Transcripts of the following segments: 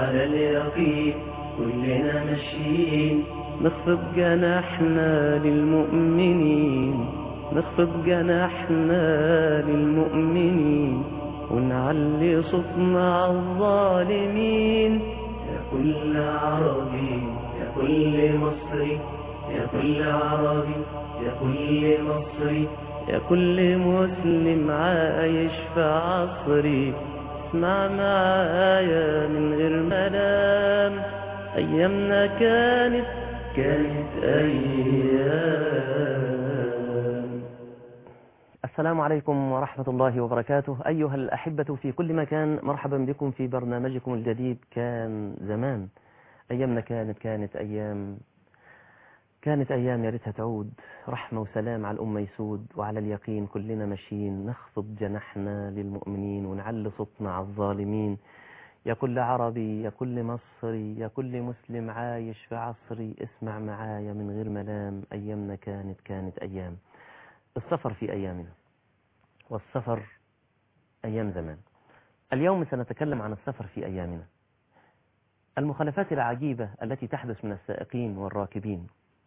على اليقين كلنا ماشيين، نخفض جناحنا للمؤمنين، نخفض جناحنا للمؤمنين، ونعلي صوتنا على الظالمين. يا كل عربي يا كل مصري، يا كل عربي يا كل مصري، يا كل مسلم عايش في عصري، اسمع معايا من غير ملام. أيامنا كانت أيام. السلام عليكم ورحمة الله وبركاته. أيها الأحبة في كل مكان، مرحبا بكم في برنامجكم الجديد كان زمان. أيامنا كانت أيام، كانت أيام يا ريتها تعود. رحمة وسلام على الأمة يسود، وعلى اليقين كلنا ماشيين، نخفض جناحنا للمؤمنين ونعلي صوتنا على الظالمين. يا كل عربي يا كل مصري، يا كل مسلم عايش في عصري، اسمع معايا من غير ملام. أيامنا كانت أيام. السفر في أيامنا، والسفر أيام زمان. اليوم سنتكلم عن السفر في أيامنا، المخالفات العجيبة التي تحدث من السائقين والراكبين.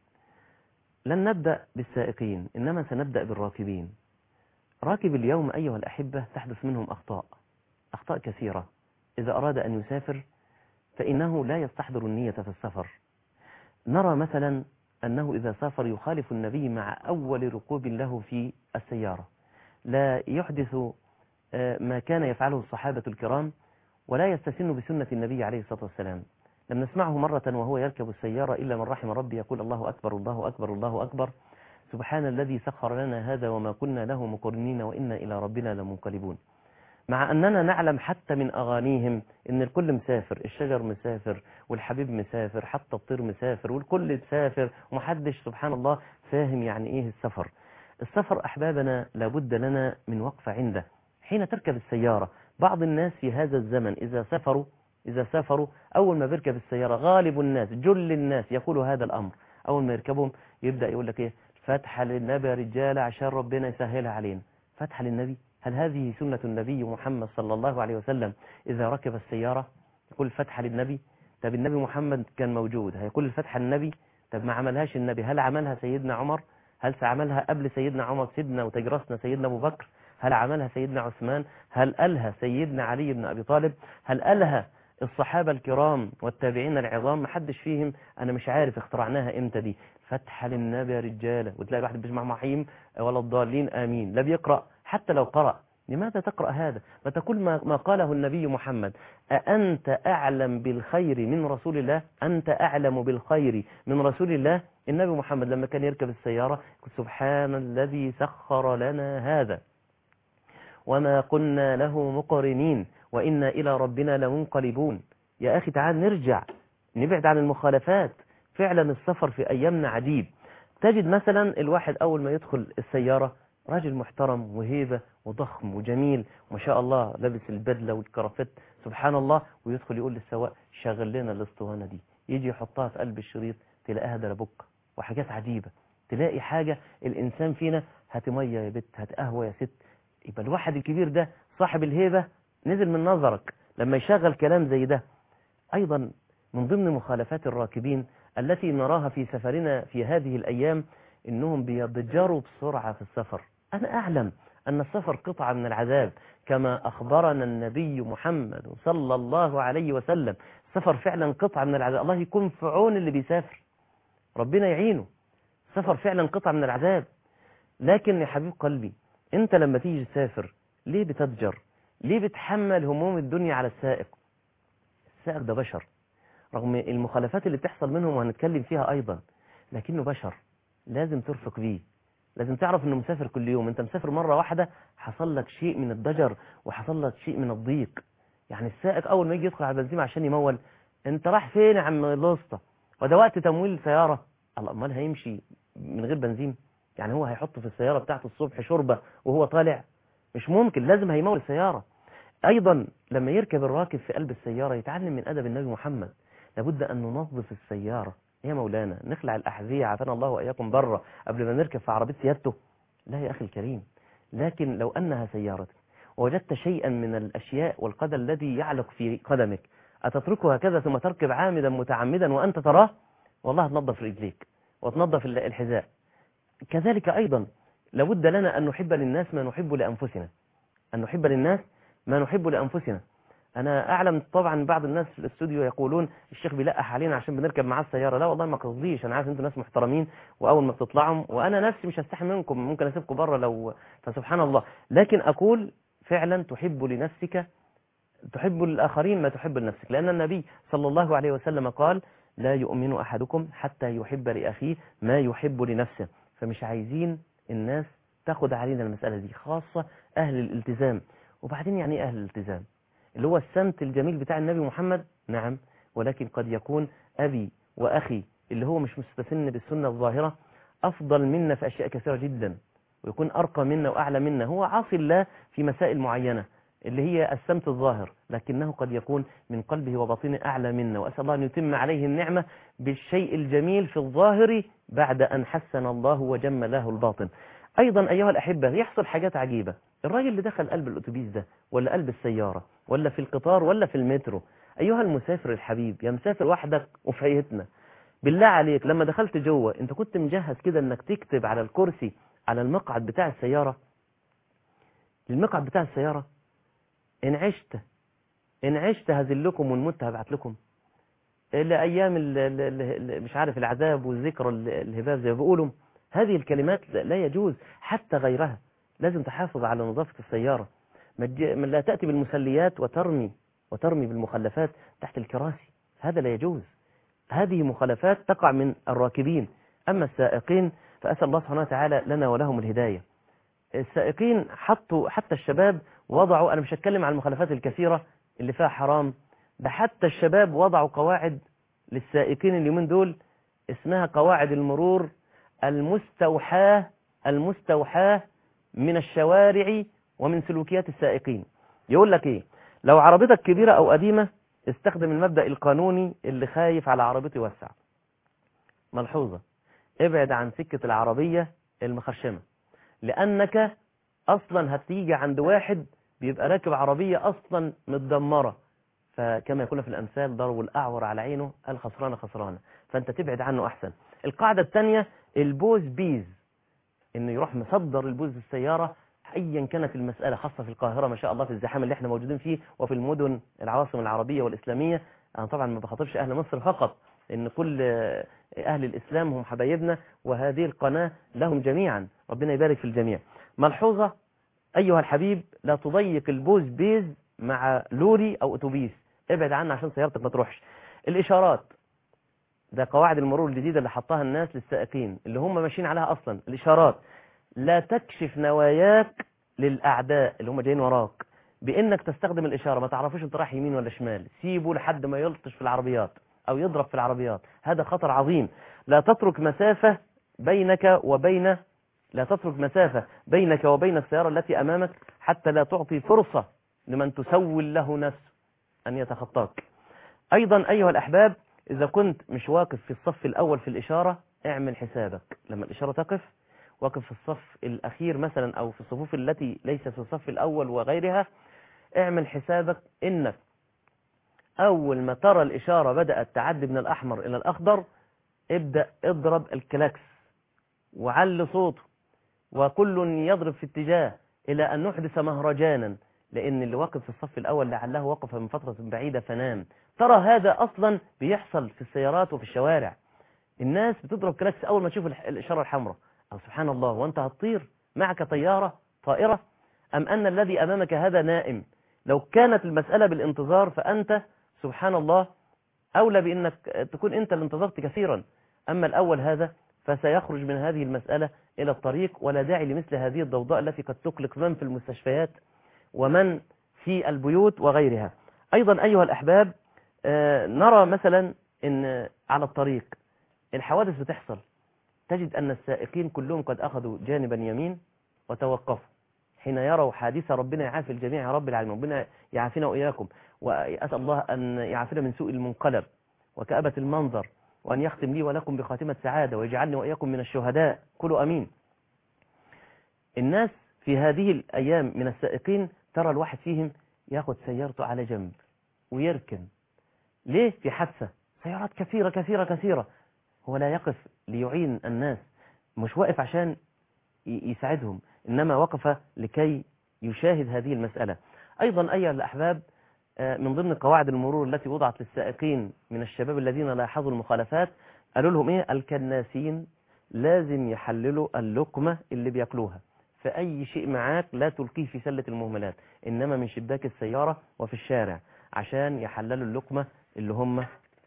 لن نبدأ بالسائقين، إنما سنبدأ بالراكبين. راكب اليوم أيها الأحبة تحدث منهم أخطاء كثيرة. إذا أراد أن يسافر فإنه لا يستحضر النية في السفر. نرى مثلا أنه إذا سافر يخالف النبي مع أول ركوب له في السيارة، لا يحدث ما كان يفعله الصحابة الكرام، ولا يستسن بسنة النبي عليه الصلاة والسلام. لم نسمعه مرة وهو يركب السيارة إلا من رحم ربي يقول الله أكبر الله أكبر الله أكبر، سبحان الذي سخر لنا هذا وما كنا له مقرنين وإنا إلى ربنا لمنقلبون. مع أننا نعلم حتى من أغانيهم إن الكل مسافر، الشجر مسافر والحبيب مسافر، حتى الطير مسافر والكل مسافر، ومحدش سبحان الله فاهم يعني إيه السفر. السفر أحبابنا لابد لنا من وقفة عنده. حين تركب السيارة، بعض الناس في هذا الزمن إذا سافروا أول ما بيركب السيارة، غالب الناس جل الناس يقول هذا الأمر. أول ما يركبهم يبدأ يقول لك إيه؟ فتحة للنبي يا رجالة عشان ربنا يسهلها علينا. فتحة للنبي؟ هل هذه سنة النبي محمد صلى الله عليه وسلم؟ إذا ركب السيارة يقول فتحة للنبي؟ طب النبي محمد كان موجود، هيقول الفتحة للنبي؟ طب ما عملهاش النبي، هل عملها سيدنا عمر؟ هل سعملها قبل سيدنا عمر سيدنا وتجرسنا سيدنا أبو بكر؟ هل عملها سيدنا عثمان؟ هل قالها سيدنا علي بن أبي طالب؟ هل قالها الصحابة الكرام والتابعين العظام؟ محدش فيهم. أنا مش عارف اخترعناها إمتى دي. فتحة للنبي يا رجالة، وتلاقي واحد بيسمع محيم ولا الضالين آمين، لا بيقرأ. حتى لو قرأ، لماذا تقرأ هذا؟ ما تقول ما قاله النبي محمد. أأنت أعلم بالخير من رسول الله؟ أنت أعلم بالخير من رسول الله. النبي محمد لما كان يركب السيارة يقول سبحان الذي سخر لنا هذا وما كنا له مقرنين وإنا إلى ربنا لمنقلبون. يا أخي تعال نرجع نبعد عن المخالفات. فعلا السفر في أيامنا عجيب. تجد مثلا الواحد أول ما يدخل السيارة راجل محترم وهيبة وضخم وجميل ما شاء الله، لابس البدلة والكرافت سبحان الله، ويدخل يقول للسواق شغل لنا الاسطوانة دي، يجي يحطها في قلب الشريط تلاقيها دربك وحاجات عجيبة. تلاقي حاجة الإنسان فينا هات مية يا بت، هات قهوة يا ست. يبقى الواحد الكبير ده صاحب الهيبة نزل من نظرك لما يشغل كلام زي ده. أيضا من ضمن مخالفات الراكبين التي نراها في سفرنا في هذه الأيام إنهم بيضجروا بسرعة في السفر. أنا أعلم أن السفر قطعة من العذاب كما أخبرنا النبي محمد صلى الله عليه وسلم. السفر فعلا قطعة من العذاب. الله يكون في عون اللي بيسافر، ربنا يعينه. السفر فعلا قطعة من العذاب. لكن يا حبيب قلبي، انت لما تيجي تسافر ليه بتضجر؟ ليه بتحمل هموم الدنيا على السائق؟ السائق ده بشر، رغم المخالفات اللي بتحصل منهم وهنتكلم فيها أيضا، لكنه بشر، لازم ترفق بيه. لازم تعرف انه مسافر كل يوم. انت مسافر مرة واحدة حصل لك شيء من الضجر وحصل لك شيء من الضيق. يعني السائق اول ما يجي يدخل على البنزيمة عشان يمول، انت راح فين يا عم الاسطى؟ وده وقت تمويل السيارة؟ الله، امال هيمشي من غير بنزين؟ يعني هو هيحط في السيارة بتاعته الصبح شوربة وهو طالع؟ مش ممكن، لازم هيمول السيارة. ايضا لما يركب الراكب في قلب السيارة يتعلم من ادب النبي محمد. لابد ان ننظف السيارة يا مولانا، نخلع الأحذية عافانا الله وإياكم بره قبل ما نركب في عربية سيادته. لا يا أخي الكريم، لكن لو أنها سيارتك ووجدت شيئا من الأشياء والقدر الذي يعلق في قدمك أتتركه هكذا ثم تركب عامدا متعمدا وأنت تراه؟ والله تنظف رجليك وتنظف الحذاء. كذلك أيضا لابد لنا أن نحب للناس ما نحب لأنفسنا، أن نحب للناس ما نحب لأنفسنا. أنا أعلم طبعا بعض الناس في الاستوديو يقولون الشيخ بيلقح علينا عشان بنركب معاه السيارة. لا والله ما قصديش، أنا عارف أنتم ناس محترمين وأول ما بتطلعوا وأنا نفسي مش هستحي منكم، ممكن أسيبكم بره لو، فسبحان الله. لكن أقول فعلا تحب لنفسك، تحب للآخرين ما تحب لنفسك، لأن النبي صلى الله عليه وسلم قال لا يؤمن أحدكم حتى يحب لأخيه ما يحب لنفسه. فمش عايزين الناس تاخد علينا المسألة دي، خاصة أهل الالتزام. وبعدين يعني إيه أهل الالتزام؟ اللي هو السمت الجميل بتاع النبي محمد، نعم، ولكن قد يكون أبي وأخي اللي هو مش مستسن بالسنة الظاهرة أفضل منا في أشياء كثيرة جدا، ويكون أرقى منا وأعلى منا، هو عاصي الله في مسائل معينة اللي هي السمت الظاهر، لكنه قد يكون من قلبه وباطنه أعلى منا، وأسأل الله أن يتم عليه النعمة بالشيء الجميل في الظاهر بعد أن حسن الله وجمله الباطن. أيضا أيها الأحبة يحصل حاجات عجيبة. الراجل اللي دخل قلب الأتوبيس ده ولا قلب السيارة ولا في القطار ولا في المترو، أيها المسافر الحبيب، يا مسافر وحدك وفي هيئتنا، بالله عليك لما دخلت جوه أنت كنت مجهز كده أنك تكتب على الكرسي على المقعد بتاع السيارة، المقعد بتاع السيارة إن عشت هذلكم وإن مت هبعت لكم، لأيام مش عارف العذاب والذكر الهباب زي ما بيقولوا. هذه الكلمات لا يجوز، حتى غيرها لازم تحافظ على نظافة السيارة. لا تأتي بالمسليات وترمي بالمخلفات تحت الكراسي، هذا لا يجوز. هذه مخالفات تقع من الراكبين. أما السائقين فأسأل الله سبحانه وتعالى لنا ولهم الهداية. السائقين حطوا، حتى الشباب وضعوا، أنا مش هتكلم عن المخالفات الكثيرة اللي فيها حرام، ده حتى الشباب وضعوا قواعد للسائقين اليومين دول اسمها قواعد المرور المستوحاة من الشوارع ومن سلوكيات السائقين. يقول لك ايه؟ لو عربيتك كبيرة او قديمة استخدم المبدأ القانوني اللي خايف على عربيته يوسع. ملحوظة، ابعد عن سكة العربية المخرشمة، لأنك أصلا هتيجي عند واحد بيبقى راكب عربية أصلا متدمرة، فكما يقول في الأمثال ضرب الأعور على عينه الخسرانة خسرانة، فأنت تبعد عنه أحسن. القاعدة الثانية البوز بيز، إنه يروح مصدر البوز السيارة أيا كانت المسألة، خاصة في القاهرة ما شاء الله في الزحام اللي احنا موجودين فيه، وفي المدن العواصم العربية والإسلامية. أنا طبعا ما بخاطبش أهل مصر فقط، إن كل أهل الإسلام هم حبايبنا، وهذه القناة لهم جميعا، ربنا يبارك في الجميع. ملحوظة أيها الحبيب، لا تضيق البوز بيز مع لوري أو أتوبيس، ابعد عنه عشان سيارتك ما تروحش. الإشارات، ده قواعد المرور الجديدة اللي حطها الناس للسائقين اللي هم ماشيين عليها أصلا. الإشارات لا تكشف نواياك للأعداء اللي هم جايين وراك بإنك تستخدم الإشارة، ما تعرفوش انت رايح يمين ولا شمال، سيبه لحد ما يلطش في العربيات أو يضرب في العربيات، هذا خطر عظيم. لا تترك مسافة بينك وبين السيارة التي أمامك حتى لا تعطي فرصة لمن تسول له نفسه أن يتخطاك. أيضا أيها الأحباب، إذا كنت مش واقف في الصف الأول في الإشارة، اعمل حسابك لما الإشارة تقف واقف في الصف الأخير مثلا أو في الصفوف التي ليست في الصف الأول وغيرها، اعمل حسابك إنك أول ما ترى الإشارة بدأت تعدي من الأحمر إلى الأخضر، ابدأ اضرب الكلاكس وعلي صوته، وكل يضرب في اتجاه إلى أن نحدث مهرجانا، لأن اللي واقف في الصف الأول لعله وقف من فترة بعيدة فنام. ترى هذا أصلا بيحصل في السيارات وفي الشوارع، الناس بتضرب كلاكس أول ما تشوف الإشارة الحمراء. أو سبحان الله، وأنت هتطير معك طائرة أم أن الذي أمامك هذا نائم؟ لو كانت المسألة بالانتظار فأنت سبحان الله أولى بأنك تكون أنت اللي انتظرت كثيرا، أما الأول هذا فسيخرج من هذه المسألة إلى الطريق، ولا داعي لمثل هذه الضوضاء التي قد تقلق من في المستشفيات ومن في البيوت وغيرها. أيضا أيها الأحباب، نرى مثلا أن على الطريق الحوادث بتحصل، تجد أن السائقين كلهم قد أخذوا جانبا يمين وتوقفوا حين يروا حادثة. ربنا يعافي الجميع يا رب العالمين، ربنا يعافينا وإياكم، وأسأل الله أن يعافينا من سوء المنقلب وكآبة المنظر، وأن يختم لي ولكم بخاتمة سعادة، ويجعلني وإياكم من الشهداء، كلوا أمين. الناس في هذه الأيام من السائقين ترى الواحد فيهم ياخد سيارته على جنب ويركن ليه؟ في حادثة، سيارات كثيرة كثيرة كثيرة، هو لا يقف ليعين الناس، مش واقف عشان يساعدهم، إنما وقف لكي يشاهد هذه المسألة. أيضا أيها الأحباب، من ضمن قواعد المرور التي وضعت للسائقين من الشباب الذين لاحظوا المخالفات، قالوا لهم إيه؟ الكناسين لازم يحللوا اللقمة اللي بياكلوها، فأي شيء معاك لا تلقيه في سلة المهملات، إنما من شباك السيارة وفي الشارع، عشان يحللوا اللقمة اللي هم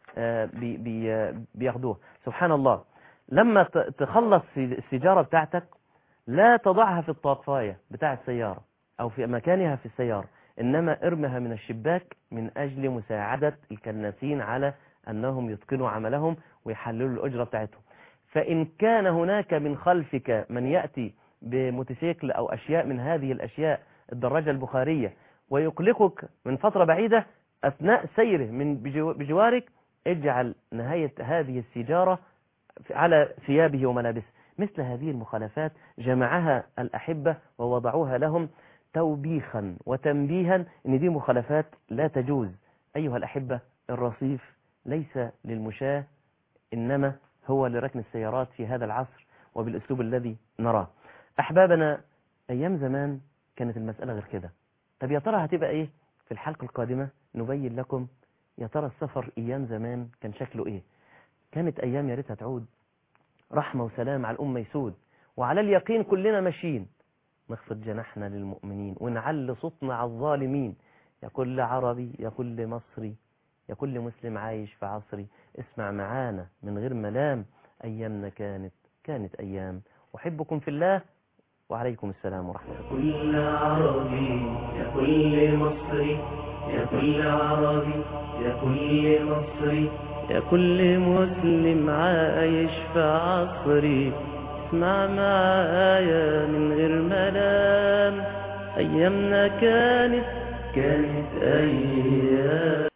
بياخدوها. سبحان الله، لما تخلص السيجارة بتاعتك لا تضعها في الطاقاية بتاع السيارة أو في مكانها في السيارة، إنما ارمها من الشباك من أجل مساعدة الكناسين على أنهم يتقنوا عملهم ويحللوا الأجرة بتاعتهم. فإن كان هناك من خلفك من يأتي بموتوسيكل أو أشياء من هذه الأشياء، الدراجة البخارية، ويقلقك من فترة بعيدة أثناء سيره من بجوارك، اجعل نهاية هذه السيجارة على ثيابه وملابسه. مثل هذه المخالفات جمعها الأحبة ووضعوها لهم توبيخا وتنبيها ان دي مخالفات لا تجوز. أيها الأحبة، الرصيف ليس للمشاة، إنما هو لركن السيارات في هذا العصر وبالأسلوب الذي نراه. أحبابنا، أيام زمان كانت المسألة غير كده. طب يا ترى هتبقى إيه؟ في الحلقة القادمة نبين لكم يا ترى السفر أيام زمان كان شكله إيه. كانت أيام يا ريتها تعود، رحمة وسلام على الأمة يسود، وعلى اليقين كلنا ماشيين، نخفض جناحنا للمؤمنين ونعلي صوتنا على الظالمين. يا كل عربي، يا كل مصري، يا كل مسلم عايش في عصري، اسمع معانا من غير ملام، أيامنا كانت أيام. أحبكم في الله، وعليكم السلام ورحمة الله. يا كل عربي، يا كل مصري، يا كل عربي، يا كل مصري، يا كل مسلم عايش في عصري، اسمع معايا من غير ملام، أيامنا كانت كانت أيام.